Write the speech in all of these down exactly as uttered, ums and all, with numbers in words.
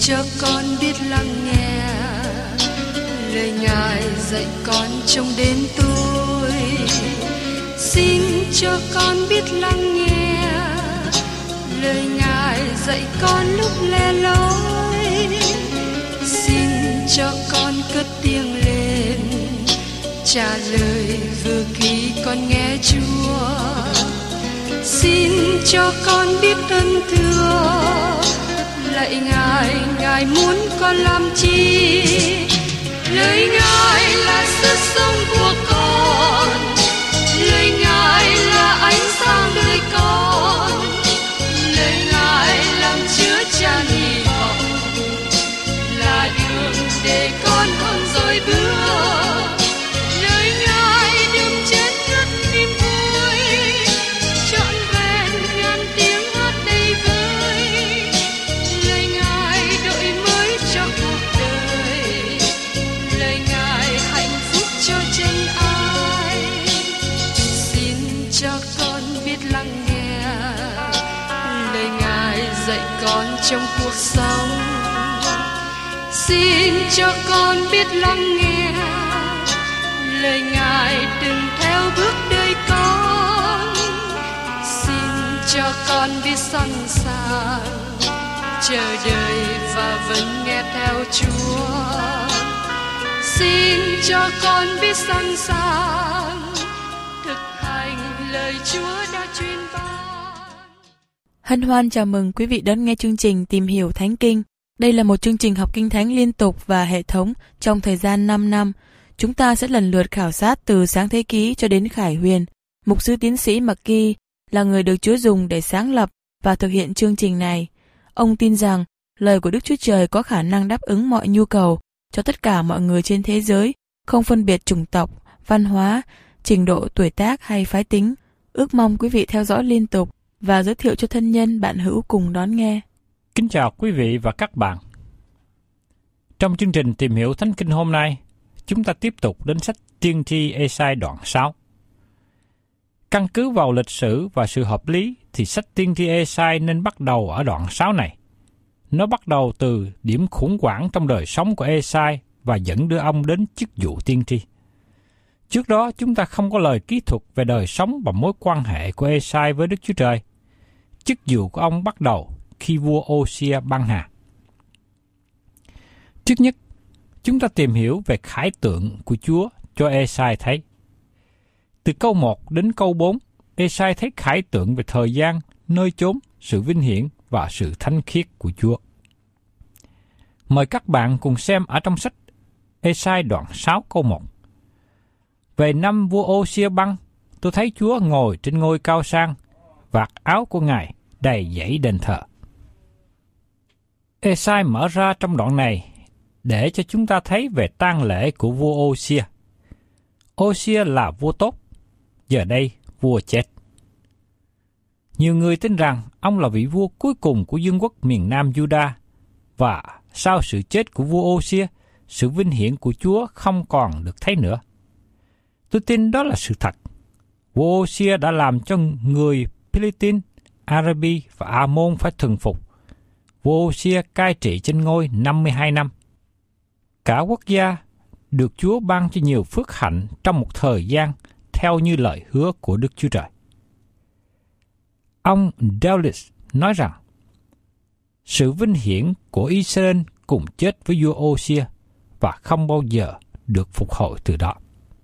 cho con biết lắng nghe lời Ngài dạy con trong đêm tối. Xin cho con biết lắng nghe lời Ngài dạy con lúc lẻ loi. Xin cho con cất tiếng lên trả lời vừa khi con nghe Chúa. Xin cho con biết ơn thưa lạy Ngài, Ngài muốn con làm chi? Lời Ngài là sức sống của con, lời Ngài là ánh sáng đời con, lời Ngài làm chứa chan hy vọng, là đường để con không dối bước. Lời Ngài đừng chết ngất niềm vui, trọn vẹn ngàn tiếng hát đầy vơi. Lời Ngài đổi mới cho cuộc đời, lời Ngài hạnh phúc cho chân ai. Xin cho con biết lắng nghe lời Ngài dạy con trong cuộc sống. Xin cho con biết lắng nghe lời Ngài đừng theo bước đời con. Xin cho con biết sẵn sàng chờ đợi và vẫn nghe theo Chúa. Xin cho con biết sẵn sàng thực hành lời Chúa đã truyền ban. Hân hoan chào mừng quý vị đón nghe chương trình Tìm hiểu Thánh Kinh. Đây là một chương trình học Kinh Thánh liên tục và hệ thống trong thời gian năm năm. Chúng ta sẽ lần lượt khảo sát từ Sáng Thế Ký cho đến Khải Huyền. Mục sư tiến sĩ McGee là người được Chúa dùng để sáng lập và thực hiện chương trình này. Ông tin rằng lời của Đức Chúa Trời có khả năng đáp ứng mọi nhu cầu cho tất cả mọi người trên thế giới, không phân biệt chủng tộc, văn hóa, trình độ tuổi tác hay phái tính. Ước mong quý vị theo dõi liên tục và giới thiệu cho thân nhân bạn hữu cùng đón nghe. Kính chào quý vị và các bạn. Trong chương trình Tìm hiểu Thánh Kinh hôm nay, chúng ta tiếp tục đến sách Tiên tri Ê-sai đoạn sáu. Căn cứ vào lịch sử và sự hợp lý thì sách Tiên tri Ê-sai nên bắt đầu ở đoạn sáu này. Nó bắt đầu từ điểm khủng hoảng trong đời sống của Ê-sai và dẫn đưa ông đến chức vụ tiên tri. Trước đó chúng ta không có lời kỹ thuật về đời sống và mối quan hệ của Ê-sai với Đức Chúa Trời. Chức vụ của ông bắt đầu khi vua Ô-xia băng hà. Trước nhất, chúng ta tìm hiểu về khải tượng của Chúa cho Ê-sai thấy. Từ câu một đến câu bốn, Ê-sai thấy khải tượng về thời gian, nơi chốn, sự vinh hiển và sự thánh khiết của Chúa. Mời các bạn cùng xem ở trong sách Ê-sai đoạn sáu câu một. Về năm vua Ô-xia băng, tôi thấy Chúa ngồi trên ngôi cao sang, vạt áo của Ngài đầy dãy đền thờ. Ê-sai mở ra trong đoạn này để cho chúng ta thấy về tang lễ của vua Ô-xia. Ô-xia là vua tốt, giờ đây vua chết. Nhiều người tin rằng ông là vị vua cuối cùng của vương quốc miền Nam Juda, và sau sự chết của vua Ô-xia, sự vinh hiển của Chúa không còn được thấy nữa. Tôi tin đó là sự thật. Vua Ô-xia đã làm cho người Philippines, Arabi và Ammon phải thuần phục. Vua Ô-xia cai trị trên ngôi năm mươi hai năm. Cả quốc gia được Chúa ban cho nhiều phước hạnh trong một thời gian theo như lời hứa của Đức Chúa Trời. Ông Dowlis nói rằng, sự vinh hiển của Israel cùng chết với vua Ô-xia và không bao giờ được phục hồi từ đó.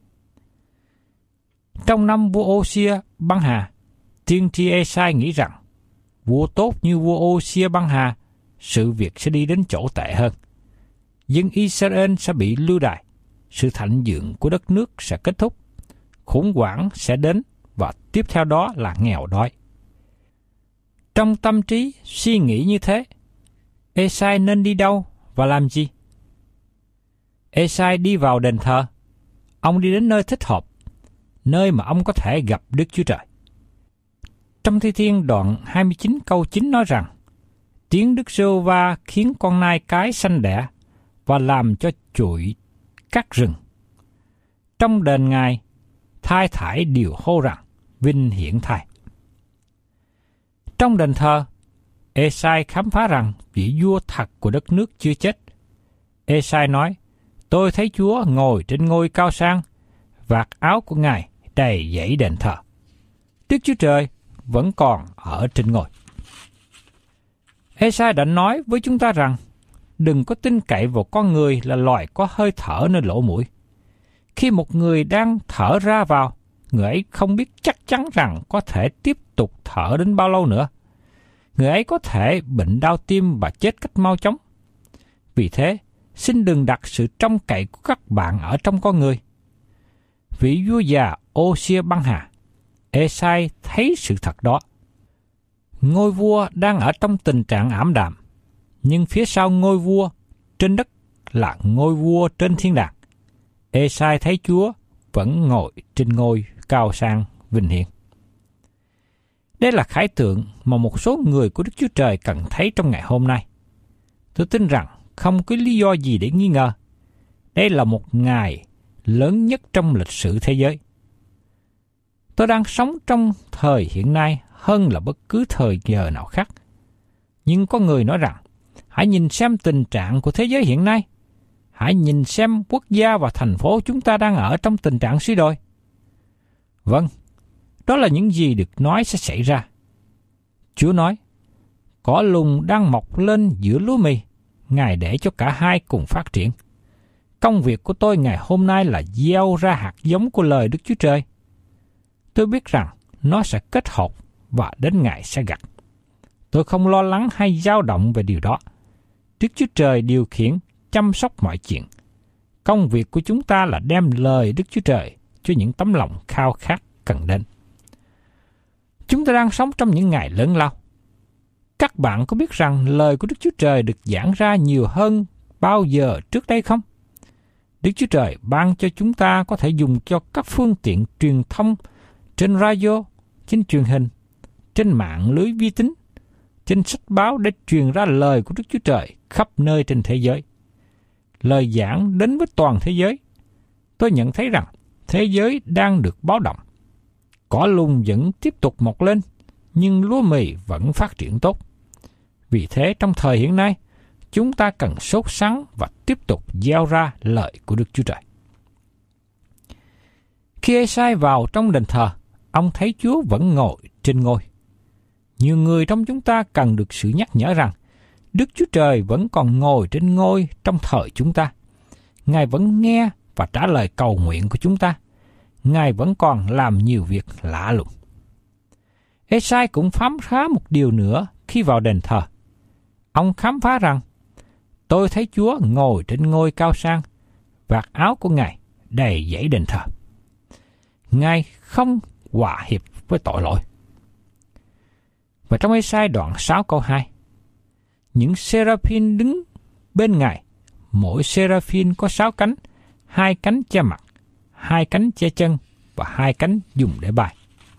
Trong năm vua Ô-xia băng hà, tiên tri Ê-sai nghĩ rằng, vua tốt như vua Ô-xia băng hà, sự việc sẽ đi đến chỗ tệ hơn. Dân Israel sẽ bị lưu đày, sự thịnh vượng của đất nước sẽ kết thúc, khủng hoảng sẽ đến và tiếp theo đó là nghèo đói. Trong tâm trí suy nghĩ như thế, Ê-sai nên đi đâu và làm gì? Ê-sai đi vào đền thờ. Ông đi đến nơi thích hợp, nơi mà ông có thể gặp Đức Chúa Trời. Trong Thi Thiên đoạn hai mươi chín câu chín nói rằng, tiếng Đức Giê-hô-va khiến con nai cái sanh đẻ và làm cho trụi các rừng. Trong đền Ngài, thai thải đều hô rằng, vinh hiển thai. Trong đền thờ, Ê-sai khám phá rằng vị vua thật của đất nước chưa chết. Ê-sai nói, tôi thấy Chúa ngồi trên ngôi cao sang, vạt áo của Ngài đầy dãy đền thờ. Đức Chúa Trời vẫn còn ở trên ngôi. Ê-sai đã nói với chúng ta rằng, đừng có tin cậy vào con người là loài có hơi thở nơi lỗ mũi. Khi một người đang thở ra vào, người ấy không biết chắc chắn rằng có thể tiếp tục thở đến bao lâu nữa. Người ấy có thể bệnh đau tim và chết cách mau chóng. Vì thế, xin đừng đặt sự trông cậy của các bạn ở trong con người. Vị vua già Ô-xia băng hà, Ê-sai thấy sự thật đó. Ngôi vua đang ở trong tình trạng ảm đạm, nhưng phía sau ngôi vua trên đất là ngôi vua trên thiên đàng. Ê-sai thấy Chúa vẫn ngồi trên ngôi cao sang vinh hiển. Đây là khải tượng mà một số người của Đức Chúa Trời cần thấy trong ngày hôm nay. Tôi tin rằng không có lý do gì để nghi ngờ. Đây là một ngày lớn nhất trong lịch sử thế giới. Tôi đang sống trong thời hiện nay hơn là bất cứ thời giờ nào khác. Nhưng có người nói rằng, hãy nhìn xem tình trạng của thế giới hiện nay. Hãy nhìn xem quốc gia và thành phố chúng ta đang ở trong tình trạng suy đồi. Vâng, đó là những gì được nói sẽ xảy ra. Chúa nói, cỏ lùng đang mọc lên giữa lúa mì, Ngài để cho cả hai cùng phát triển. Công việc của tôi ngày hôm nay là gieo ra hạt giống của lời Đức Chúa Trời. Tôi biết rằng nó sẽ kết hợp và đến ngày sẽ gặt. Tôi không lo lắng hay dao động về điều đó. Đức Chúa Trời điều khiển, chăm sóc mọi chuyện. Công việc của chúng ta là đem lời Đức Chúa Trời cho những tấm lòng khao khát cần đến. Chúng ta đang sống trong những ngày lớn lao. Các bạn có biết rằng lời của Đức Chúa Trời được giảng ra nhiều hơn bao giờ trước đây không? Đức Chúa Trời ban cho chúng ta có thể dùng cho các phương tiện truyền thông trên radio, trên truyền hình, trên mạng lưới vi tính, trên sách báo để truyền ra lời của Đức Chúa Trời khắp nơi trên thế giới. Lời giảng đến với toàn thế giới. Tôi nhận thấy rằng thế giới đang được báo động. Cỏ lùng vẫn tiếp tục mọc lên, nhưng lúa mì vẫn phát triển tốt. Vì thế trong thời hiện nay, chúng ta cần sốt sắng và tiếp tục gieo ra lời của Đức Chúa Trời. Khi Ê-sai vào trong đền thờ, ông thấy Chúa vẫn ngồi trên ngôi. Nhiều người trong chúng ta cần được sự nhắc nhở rằng Đức Chúa Trời vẫn còn ngồi trên ngôi trong thời chúng ta. Ngài vẫn nghe và trả lời cầu nguyện của chúng ta. Ngài vẫn còn làm nhiều việc lạ lùng. Ê-sai cũng khám phá một điều nữa khi vào đền thờ. Ông khám phá rằng, tôi thấy Chúa ngồi trên ngôi cao sang, vạt áo của Ngài đầy dãy đền thờ. Ngài không hòa hiệp với tội lỗi. Và trong Ê-sai đoạn sáu câu hai, những seraphim đứng bên Ngài, mỗi seraphim có sáu cánh, hai cánh che mặt, hai cánh che chân và hai cánh dùng để bay.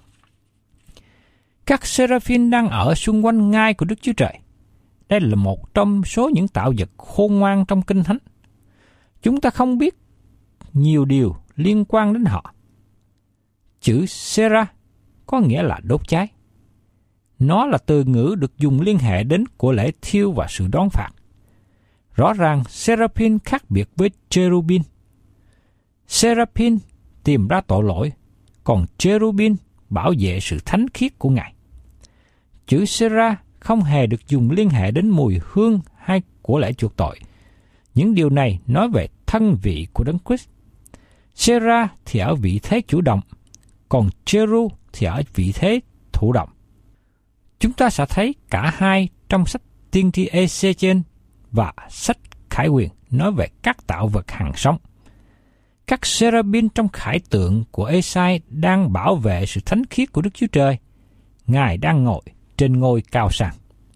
Các seraphim đang ở xung quanh ngai của Đức Chúa Trời. Đây là một trong số những tạo vật khôn ngoan trong Kinh Thánh. Chúng ta không biết nhiều điều liên quan đến họ. Chữ Sera có nghĩa là đốt cháy. Nó là từ ngữ được dùng liên hệ đến của lễ thiêu và sự đón phạt. Rõ ràng Seraphim khác biệt với Cherubim. Seraphim tìm ra tội lỗi, còn Cherubim bảo vệ sự thánh khiết của Ngài. Chữ Sera không hề được dùng liên hệ đến mùi hương hay của lễ chuộc tội. Những điều này nói về thân vị của Đấng Christ. Sera thì ở vị thế chủ động, còn Cheru thì ở vị thế thụ động. Chúng ta sẽ thấy cả hai trong sách Tiên tri Ê-xê-chiên và sách Khải Huyền nói về các tạo vật hằng sống. Các seraphim trong khải tượng của Ê-sai đang bảo vệ sự thánh khiết của Đức Chúa Trời. Ngài đang ngồi trên ngôi cao sang.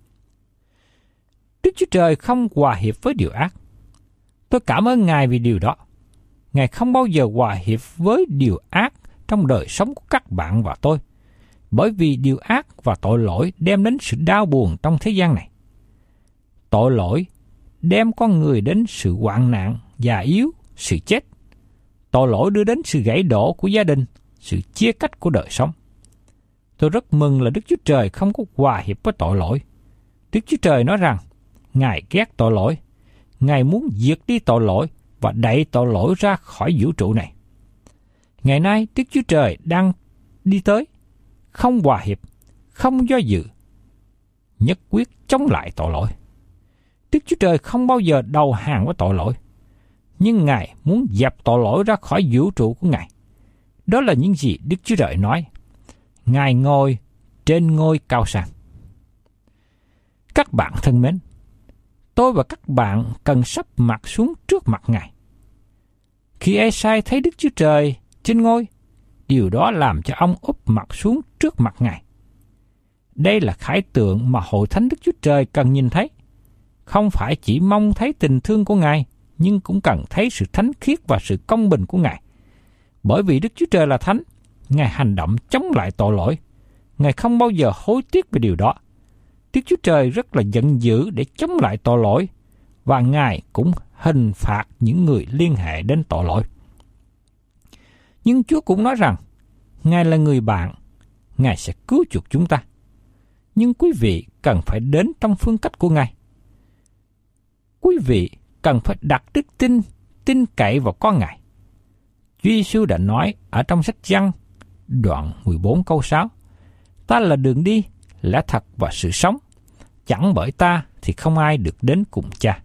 Đức Chúa Trời không hòa hiệp với điều ác. Tôi cảm ơn Ngài vì điều đó. Ngài không bao giờ hòa hiệp với điều ác trong đời sống của các bạn và tôi, bởi vì điều ác và tội lỗi đem đến sự đau buồn trong thế gian này. Tội lỗi đem con người đến sự hoạn nạn, già yếu, sự chết. Tội lỗi đưa đến sự gãy đổ của gia đình, sự chia cách của đời sống. Tôi rất mừng là Đức Chúa Trời không có hòa hiệp với tội lỗi. Đức Chúa Trời nói rằng Ngài ghét tội lỗi, Ngài muốn diệt đi tội lỗi và đẩy tội lỗi ra khỏi vũ trụ này. Ngày nay Đức Chúa Trời đang đi tới, không hòa hiệp, không do dự, nhất quyết chống lại tội lỗi. Đức Chúa Trời không bao giờ đầu hàng với tội lỗi, nhưng Ngài muốn dẹp tội lỗi ra khỏi vũ trụ của Ngài. Đó là những gì Đức Chúa Trời nói. Ngài ngồi trên ngôi cao sang. Các bạn thân mến, tôi và các bạn cần sắp mặt xuống trước mặt Ngài. Khi Ê-sai thấy Đức Chúa Trời trên ngôi, điều đó làm cho ông úp mặt xuống trước mặt Ngài. Đây là khải tượng mà hội thánh Đức Chúa Trời cần nhìn thấy. Không phải chỉ mong thấy tình thương của Ngài, nhưng cũng cần thấy sự thánh khiết và sự công bình của Ngài. Bởi vì Đức Chúa Trời là thánh, Ngài hành động chống lại tội lỗi. Ngài không bao giờ hối tiếc về điều đó. Đức Chúa Trời rất là giận dữ để chống lại tội lỗi, và Ngài cũng hình phạt những người liên hệ đến tội lỗi. Nhưng Chúa cũng nói rằng, Ngài là người bạn, Ngài sẽ cứu chuộc chúng ta. Nhưng quý vị cần phải đến trong phương cách của Ngài. Quý vị cần phải đặt đức tin, tin cậy vào con Ngài. Chúa Giêsu đã nói ở trong sách Giăng, đoạn mười bốn câu sáu, Ta là đường đi, lẽ thật và sự sống. Chẳng bởi ta thì không ai được đến cùng Cha.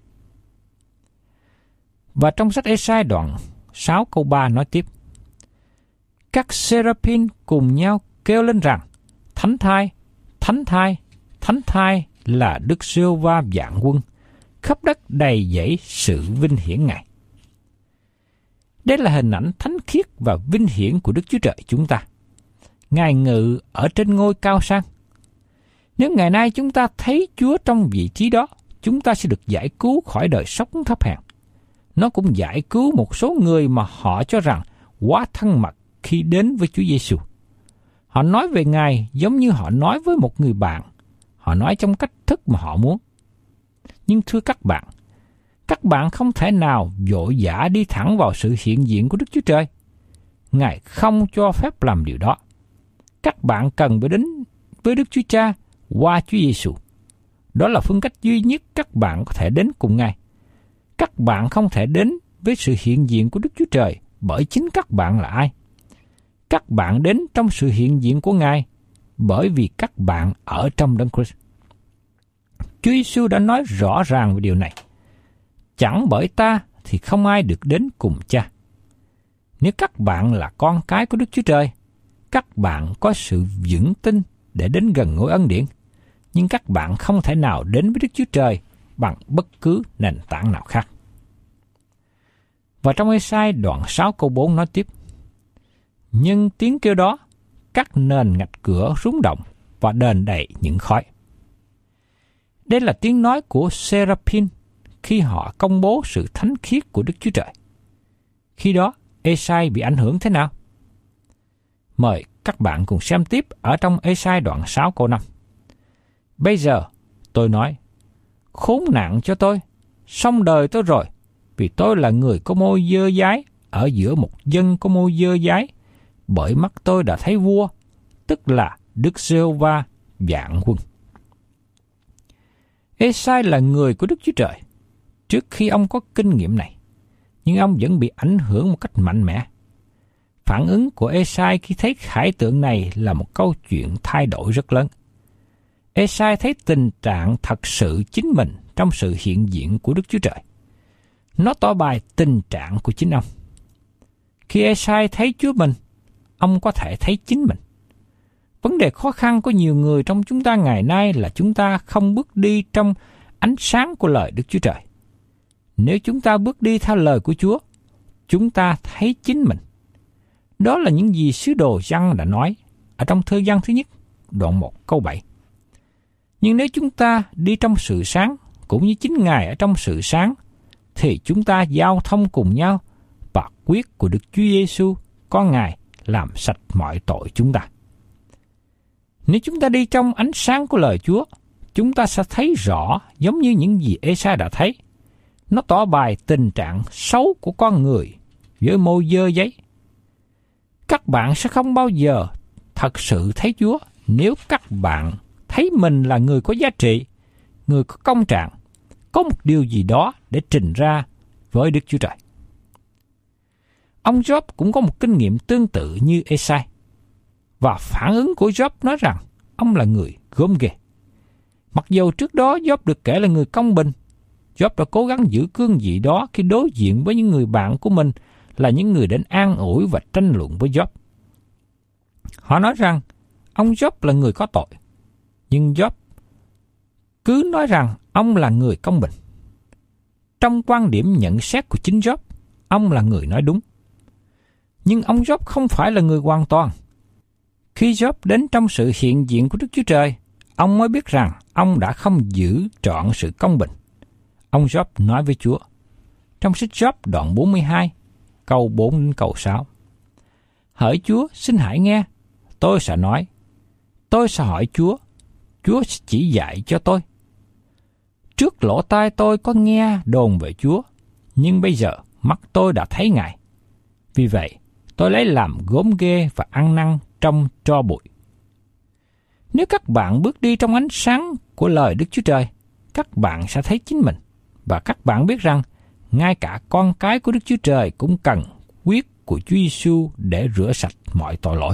Và trong sách Ê-sai đoạn sáu câu ba nói tiếp, Các seraphim cùng nhau kêu lên rằng, Thánh thai, thánh thai, thánh thai là Đức Giê-hô-va vạn quân, khắp đất đầy dẫy sự vinh hiển Ngài. Đây là hình ảnh thánh khiết và vinh hiển của Đức Chúa Trời chúng ta. Ngài ngự ở trên ngôi cao sang. Nếu ngày nay chúng ta thấy Chúa trong vị trí đó, chúng ta sẽ được giải cứu khỏi đời sống thấp hèn. Nó cũng giải cứu một số người mà họ cho rằng quá thân mật khi đến với Chúa Giêsu. Họ nói về Ngài giống như họ nói với một người bạn. Họ nói trong cách thức mà họ muốn. Nhưng thưa các bạn, các bạn không thể nào vội vã đi thẳng vào sự hiện diện của Đức Chúa Trời. Ngài không cho phép làm điều đó. Các bạn cần phải đến với Đức Chúa Cha qua Chúa Giêsu. Đó là phương cách duy nhất các bạn có thể đến cùng Ngài. Các bạn không thể đến với sự hiện diện của Đức Chúa Trời bởi chính các bạn là ai. Các bạn đến trong sự hiện diện của Ngài bởi vì các bạn ở trong Đấng Christ. Chúa Giêsu đã nói rõ ràng về điều này. Chẳng bởi ta thì không ai được đến cùng Cha. Nếu các bạn là con cái của Đức Chúa Trời, các bạn có sự vững tin để đến gần ngôi ân điển, nhưng các bạn không thể nào đến với Đức Chúa Trời bằng bất cứ nền tảng nào khác. Và trong Ê-sai đoạn sáu câu bốn nói tiếp, Nhưng tiếng kêu đó, các nền ngạch cửa rung động và đền đầy những khói. Đây là tiếng nói của Seraphim khi họ công bố sự thánh khiết của Đức Chúa Trời. Khi đó, Ê-sai bị ảnh hưởng thế nào? Mời các bạn cùng xem tiếp ở trong Ê-sai đoạn sáu câu năm. Bây giờ, tôi nói, khốn nạn cho tôi, xong đời tôi rồi, vì tôi là người có môi dơ dái ở giữa một dân có môi dơ dái, bởi mắt tôi đã thấy vua, tức là Đức Giê-hô-va vạn quân. Ê-sai là người của Đức Chúa Trời. Trước khi ông có kinh nghiệm này, nhưng ông vẫn bị ảnh hưởng một cách mạnh mẽ. Phản ứng của Ê-sai khi thấy khải tượng này là một câu chuyện thay đổi rất lớn. Ê-sai thấy tình trạng thật sự chính mình trong sự hiện diện của Đức Chúa Trời. Nó tỏ bày tình trạng của chính ông. Khi Ê-sai thấy Chúa mình, ông có thể thấy chính mình. Vấn đề khó khăn của nhiều người trong chúng ta ngày nay là chúng ta không bước đi trong ánh sáng của lời Đức Chúa Trời. Nếu chúng ta bước đi theo lời của Chúa, chúng ta thấy chính mình. Đó là những gì sứ đồ Giăng đã nói ở trong thơ Giăng thứ nhất, đoạn một câu bảy. Nhưng nếu chúng ta đi trong sự sáng, cũng như chính Ngài ở trong sự sáng, thì chúng ta giao thông cùng nhau và quyết của Đức Chúa Giêsu con Ngài làm sạch mọi tội chúng ta. Nếu chúng ta đi trong ánh sáng của lời Chúa, chúng ta sẽ thấy rõ giống như những gì Ê-sai đã thấy. Nó tỏ bày tình trạng xấu của con người với môi dơ giấy. Các bạn sẽ không bao giờ thật sự thấy Chúa nếu các bạn thấy mình là người có giá trị, người có công trạng, có một điều gì đó để trình ra với Đức Chúa Trời. Ông Job cũng có một kinh nghiệm tương tự như Ê-sai, và phản ứng của Job nói rằng ông là người gớm ghê. Mặc dù trước đó Job được kể là người công bình, Job đã cố gắng giữ cương vị đó khi đối diện với những người bạn của mình là những người đến an ủi và tranh luận với Job. Họ nói rằng ông Job là người có tội, nhưng Job cứ nói rằng ông là người công bình. Trong quan điểm nhận xét của chính Job, ông là người nói đúng. Nhưng ông Job không phải là người hoàn toàn. Khi Job đến trong sự hiện diện của Đức Chúa Trời, ông mới biết rằng ông đã không giữ trọn sự công bình. Ông Job nói với Chúa, trong sách Job đoạn bốn mươi hai, câu bốn đến câu sáu. Hỡi Chúa, xin hãy nghe, tôi sẽ nói. Tôi sẽ hỏi Chúa, Chúa sẽ chỉ dạy cho tôi. Trước lỗ tai tôi có nghe đồn về Chúa, nhưng bây giờ mắt tôi đã thấy Ngài. Vì vậy, tôi lấy làm gốm ghê và ăn năn trong tro bụi. Nếu các bạn bước đi trong ánh sáng của lời Đức Chúa Trời, các bạn sẽ thấy chính mình, và các bạn biết rằng ngay cả con cái của Đức Chúa Trời cũng cần huyết của Chúa Giêsu để rửa sạch mọi tội lỗi.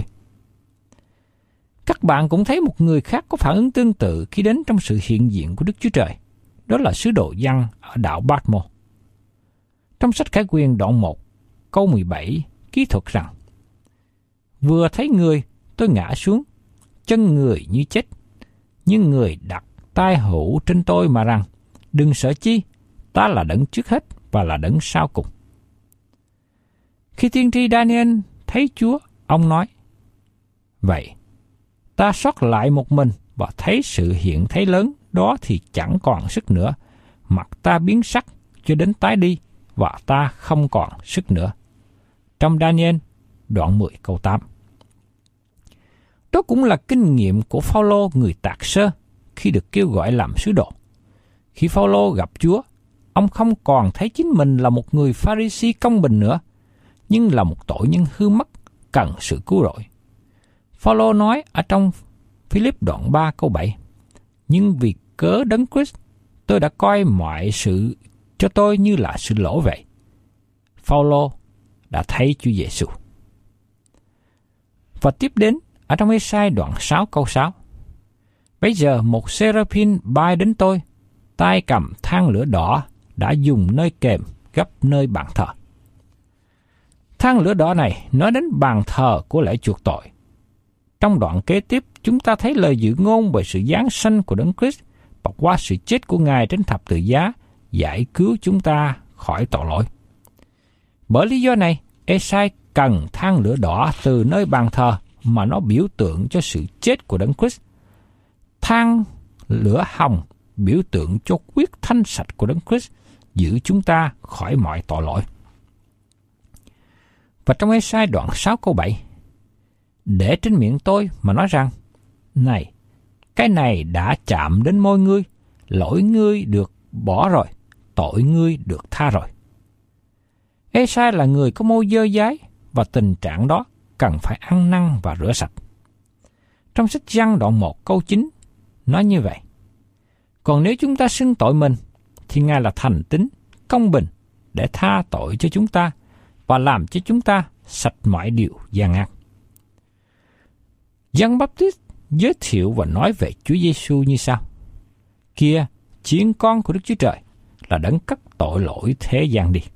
Các bạn cũng thấy một người khác có phản ứng tương tự khi đến trong sự hiện diện của Đức Chúa Trời. Đó là sứ đồ Giăng ở đảo Patmos. Trong sách Khải Quyền đoạn một, câu mười bảy, ký thuật rằng: Vừa thấy người, tôi ngã xuống, chân người như chết. Nhưng người đặt tay hữu trên tôi mà rằng: Đừng sợ chi, ta là đấng trước hết và là đấng sau cùng. Khi tiên tri Daniel thấy Chúa, ông nói: Vậy, ta sót lại một mình và thấy sự hiện thấy lớn đó thì chẳng còn sức nữa. Mặt ta biến sắc cho đến tái đi và ta không còn sức nữa. Trong Daniel đoạn mười câu tám. Đó cũng là kinh nghiệm của Phao-lô người Tạc Sơ khi được kêu gọi làm sứ đồ. Khi Phao-lô gặp Chúa, ông không còn thấy chính mình là một người Pha-ri-si công bình nữa, nhưng là một tội nhân hư mất cần sự cứu rỗi. Phao-lô nói ở trong Philip đoạn ba câu bảy: Nhưng vì cớ Đấng Christ, tôi đã coi mọi sự cho tôi như là sự lỗ vậy. Phao-lô đã thấy Chúa Giêsu. Và tiếp đến ở trong Ê-sai đoạn sáu câu sáu: Bây giờ một seraphim bay đến tôi, tay cầm than lửa đỏ đã dùng nơi kềm gấp nơi bàn thờ. Than lửa đỏ này nói đến bàn thờ của lễ chuộc tội. Trong đoạn kế tiếp, chúng ta thấy lời dự ngôn về sự giáng sanh của Đấng Christ và qua sự chết của Ngài trên thập tự giá giải cứu chúng ta khỏi tội lỗi. Bởi lý do này, Ê-sai cần than lửa đỏ từ nơi bàn thờ mà nó biểu tượng cho sự chết của Đấng Christ. Than lửa hồng biểu tượng cho huyết thanh sạch của Đấng Christ giữ chúng ta khỏi mọi tội lỗi. Và trong Ê-sai đoạn sáu câu bảy: Để trên miệng tôi mà nói rằng: Này, cái này đã chạm đến môi ngươi, lỗi ngươi được bỏ rồi, tội ngươi được tha rồi. Ê-sai là người có môi dơ dái, và tình trạng đó cần phải ăn năn và rửa sạch. Trong sách Giăng đoạn một câu chín nói như vậy: Còn nếu chúng ta xưng tội mình, thì Ngài là thành tín, công bình để tha tội cho chúng ta và làm cho chúng ta sạch mọi điều gian ác. Giăng Baptist giới thiệu và nói về Chúa Giêsu như sau: Kia, chiên con của Đức Chúa Trời là đấng cất tội lỗi thế gian đi.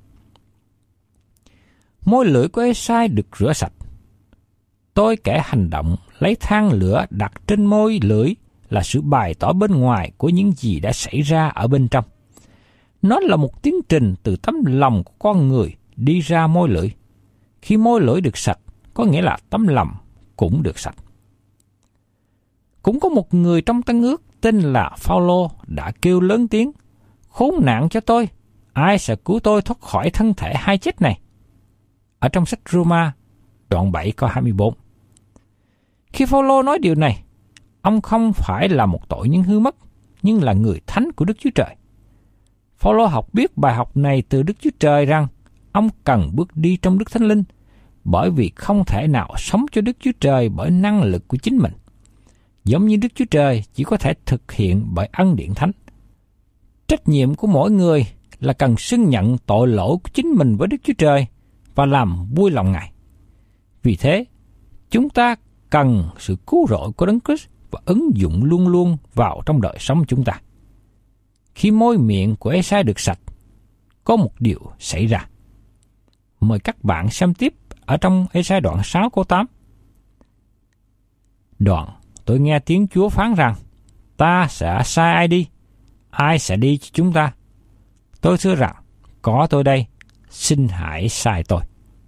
Môi lưỡi của Ê-sai được rửa sạch. Tôi kẻ hành động lấy than lửa đặt trên môi lưỡi là sự bày tỏ bên ngoài của những gì đã xảy ra ở bên trong. Nó là một tiến trình từ tấm lòng của con người đi ra môi lưỡi. Khi môi lưỡi được sạch, có nghĩa là tấm lòng cũng được sạch. Cũng có một người trong Tân Ước tên là Phao-lô đã kêu lớn tiếng: Khốn nạn cho tôi, ai sẽ cứu tôi thoát khỏi thân thể hai chết này? Ở trong sách Roma đoạn bảy câu hai mươi bốn. Khi Phao-lô nói điều này, ông không phải là một tội nhân hư mất, nhưng là người thánh của Đức Chúa Trời. Phao-lô học biết bài học này từ Đức Chúa Trời rằng ông cần bước đi trong Đức Thánh Linh, bởi vì không thể nào sống cho Đức Chúa Trời bởi năng lực của chính mình. Giống như Đức Chúa Trời chỉ có thể thực hiện bởi ân điển thánh, Trách nhiệm của mỗi người là cần xưng nhận tội lỗi của chính mình với Đức Chúa Trời và làm vui lòng Ngài. Vì thế, chúng ta cần sự cứu rỗi của Đấng Christ và ứng dụng luôn luôn vào trong đời sống chúng ta. Khi môi miệng của Ê-sai được sạch, có một điều xảy ra. Mời các bạn xem tiếp ở trong Ê-sai đoạn sáu câu tám. Đoạn, tôi nghe tiếng Chúa phán rằng, ta sẽ sai ai đi? Ai sẽ đi cho chúng ta? Tôi thưa rằng, có tôi đây, xin hãy sai tôi.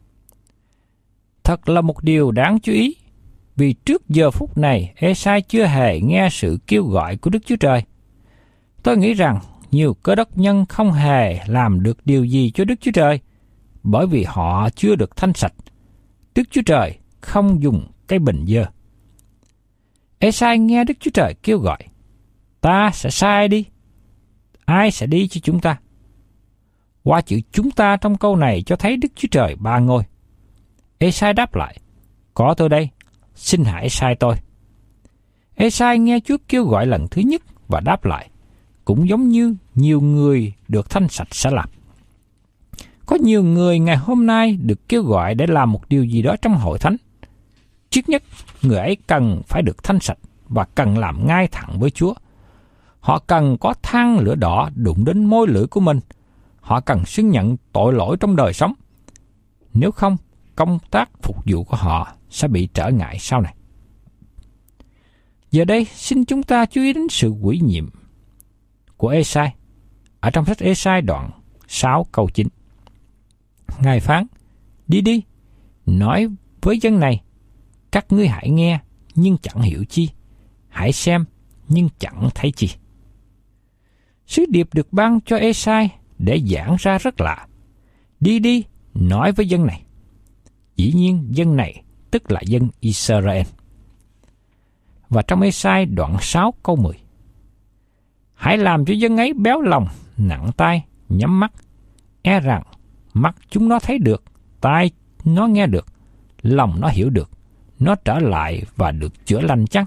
Thật là một điều đáng chú ý, vì trước giờ phút này, Ê-sai chưa hề nghe sự kêu gọi của Đức Chúa Trời. Tôi nghĩ rằng nhiều cơ đốc nhân không hề làm được điều gì cho Đức Chúa Trời, bởi vì họ chưa được thanh sạch. Đức Chúa Trời không dùng cái bình dơ. Ê-sai nghe Đức Chúa Trời kêu gọi, ta sẽ sai đi. Ai sẽ đi cho chúng ta? Qua chữ chúng ta trong câu này cho thấy Đức Chúa Trời ba ngôi. Ê-sai đáp lại, có tôi đây, xin hãy sai tôi. Ê-sai nghe Chúa kêu gọi lần thứ nhất và đáp lại, cũng giống như nhiều người được thanh sạch sẽ làm. Có nhiều người ngày hôm nay được kêu gọi để làm một điều gì đó trong hội thánh. Trước nhất, người ấy cần phải được thanh sạch và cần làm ngay thẳng với Chúa. Họ cần có than lửa đỏ đụng đến môi lưỡi của mình. Họ cần xưng nhận tội lỗi trong đời sống. Nếu không, công tác phục vụ của họ sẽ bị trở ngại sau này. Giờ đây, xin chúng ta chú ý đến sự ủy nhiệm của Ê-sai. Ở trong sách Ê-sai đoạn sáu câu chín. Ngài phán, đi đi, nói với dân này, các ngươi hãy nghe, nhưng chẳng hiểu chi. Hãy xem, nhưng chẳng thấy chi. Sứ điệp được ban cho Ê-sai để giảng ra rất lạ. Đi đi, nói với dân này. Dĩ nhiên, dân này tức là dân Israel. Và trong Ê-sai đoạn sáu câu mười. Hãy làm cho dân ấy béo lòng, nặng tai, nhắm mắt, e rằng mắt chúng nó thấy được, tai nó nghe được, lòng nó hiểu được, nó trở lại và được chữa lành chăng?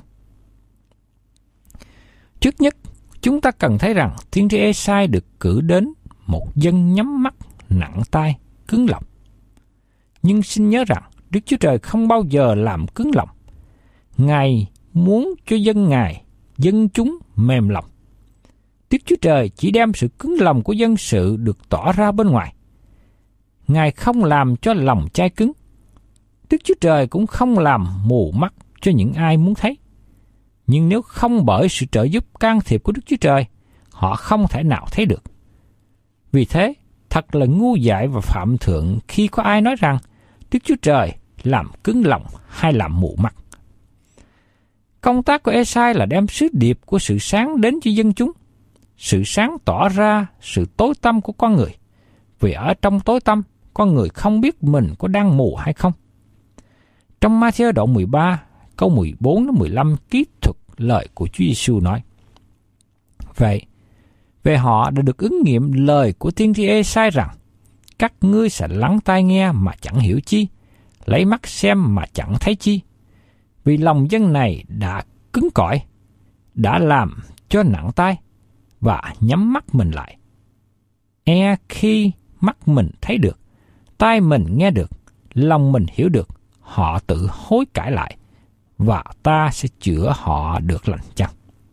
Trước nhất, chúng ta cần thấy rằng tiên tri Ê-sai được cử đến một dân nhắm mắt, nặng tai, cứng lòng. Nhưng xin nhớ rằng Đức Chúa Trời không bao giờ làm cứng lòng. Ngài muốn cho dân Ngài, dân chúng mềm lòng. Đức Chúa Trời chỉ đem sự cứng lòng của dân sự được tỏ ra bên ngoài. Ngài không làm cho lòng chai cứng. Đức Chúa Trời cũng không làm mù mắt cho những ai muốn thấy. Nhưng nếu không bởi sự trợ giúp can thiệp của Đức Chúa Trời, họ không thể nào thấy được. Vì thế, thật là ngu dại và phạm thượng khi có ai nói rằng Đức Chúa Trời làm cứng lòng hay làm mù mắt. Công tác của Ê-sai là đem sứ điệp của sự sáng đến cho dân chúng. Sự sáng tỏ ra sự tối tăm của con người. Vì ở trong tối tăm, con người không biết mình có đang mù hay không. Trong Ma-thi-ơ đoạn mười ba, câu mười bốn đến mười lăm kỹ thuật lời của Chúa Giêsu nói. Vậy, về họ đã được ứng nghiệm lời của tiên tri Ê-sai rằng, các ngươi sẽ lắng tai nghe mà chẳng hiểu chi, lấy mắt xem mà chẳng thấy chi. Vì lòng dân này đã cứng cỏi, đã làm cho nặng tai, và nhắm mắt mình lại. E khi mắt mình thấy được, tai mình nghe được, lòng mình hiểu được, họ tự hối cải lại, và ta sẽ chữa họ được lành chăng.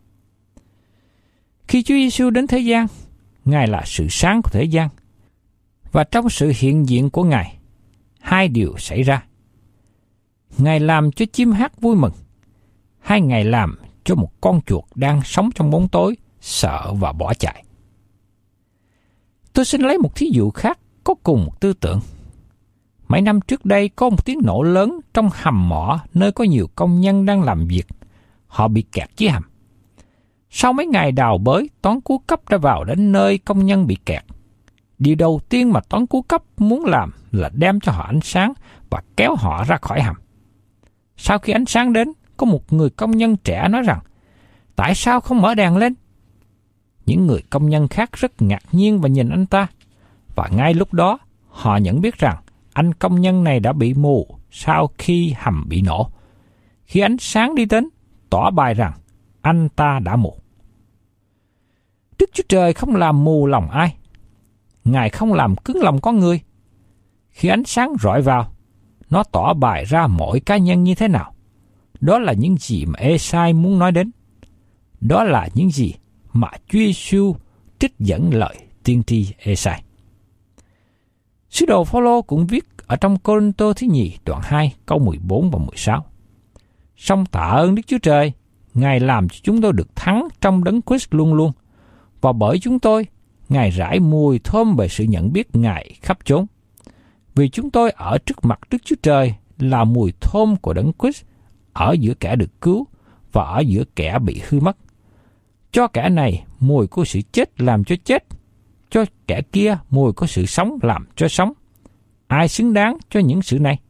Khi Chúa Giêsu đến thế gian, Ngài là sự sáng của thế gian, và trong sự hiện diện của Ngài, hai điều xảy ra. Ngài làm cho chim hát vui mừng, hay Ngài làm cho một con chuột đang sống trong bóng tối sợ và bỏ chạy. Tôi xin lấy một thí dụ khác có cùng một tư tưởng. Mấy năm trước đây có một tiếng nổ lớn trong hầm mỏ nơi có nhiều công nhân đang làm việc. Họ bị kẹt dưới hầm. Sau mấy ngày đào bới, toán cứu cấp đã vào đến nơi công nhân bị kẹt. Điều đầu tiên mà toán cứu cấp muốn làm là đem cho họ ánh sáng và kéo họ ra khỏi hầm. Sau khi ánh sáng đến, có một người công nhân trẻ nói rằng, tại sao không mở đèn lên? Những người công nhân khác rất ngạc nhiên và nhìn anh ta. Và ngay lúc đó, họ nhận biết rằng anh công nhân này đã bị mù sau khi hầm bị nổ. Khi ánh sáng đi đến, tỏ bài rằng anh ta đã mù. Đức Chúa Trời không làm mù lòng ai. Ngài không làm cứng lòng con người. Khi ánh sáng rọi vào, nó tỏ bày ra mỗi cá nhân như thế nào. Đó là những gì mà Ê-sai muốn nói đến. Đó là những gì mà Chúa Giêsu trích dẫn lời tiên tri Ê-sai. Sứ đồ Phao-lô cũng viết ở trong Cô-rinh-tô thứ nhì đoạn hai câu mười bốn và mười sáu. Song tạ ơn Đức Chúa Trời, Ngài làm cho chúng tôi được thắng trong Đấng Christ luôn luôn, và bởi chúng tôi, Ngài rải mùi thơm về sự nhận biết Ngài khắp chốn. Vì chúng tôi ở trước mặt Đức Chúa Trời là mùi thơm của Đấng Christ ở giữa kẻ được cứu và ở giữa kẻ bị hư mất. Cho kẻ này mùi của sự chết làm cho chết, cho kẻ kia mùi của sự sống làm cho sống. Ai xứng đáng cho những sự này?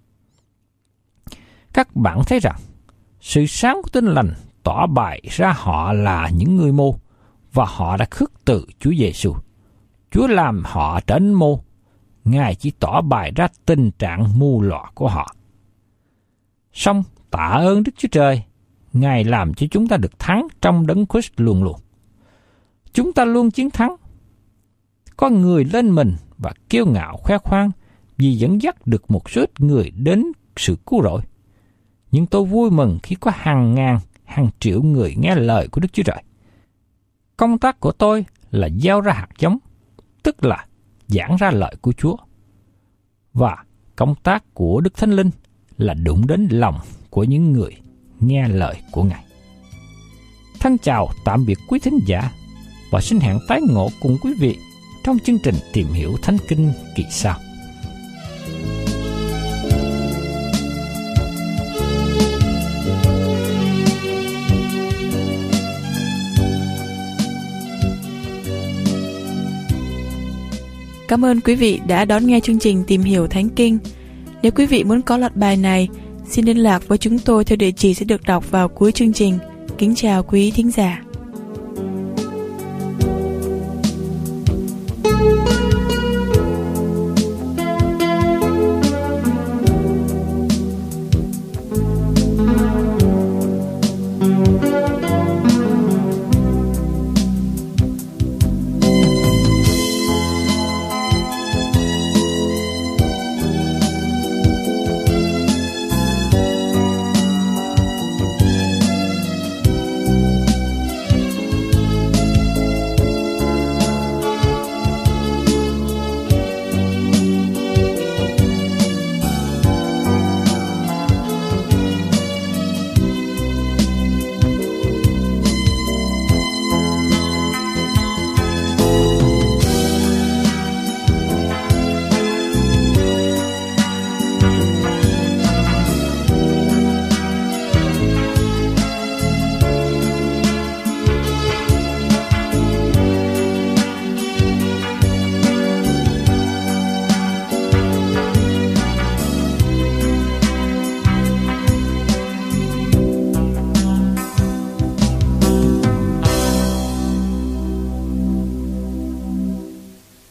Các bạn thấy rằng, sự sáng của Tin Lành tỏ bày ra họ là những người mù, và họ đã khước từ Chúa Giêsu. Chúa làm họ trở nên mù, Ngài chỉ tỏ bày ra tình trạng mù lòa của họ. Song tạ ơn Đức Chúa Trời, Ngài làm cho chúng ta được thắng trong Đấng Christ luôn luôn. Chúng ta luôn chiến thắng. Có người lên mình và kiêu ngạo khoe khoang vì dẫn dắt được một số ít người đến sự cứu rỗi. Nhưng tôi vui mừng khi có hàng ngàn, hàng triệu người nghe lời của Đức Chúa Trời. Công tác của tôi là gieo ra hạt giống, tức là giảng ra lời của Chúa. Và công tác của Đức Thánh Linh là đụng đến lòng của những người nghe lời của Ngài. Thân chào tạm biệt quý thính giả và xin hẹn tái ngộ cùng quý vị trong chương trình Tìm Hiểu Thánh Kinh kỳ sau. Cảm ơn quý vị đã đón nghe chương trình Tìm Hiểu Thánh Kinh. Nếu quý vị muốn có loạt bài này, xin liên lạc với chúng tôi theo địa chỉ sẽ được đọc vào cuối chương trình. Kính chào quý thính giả.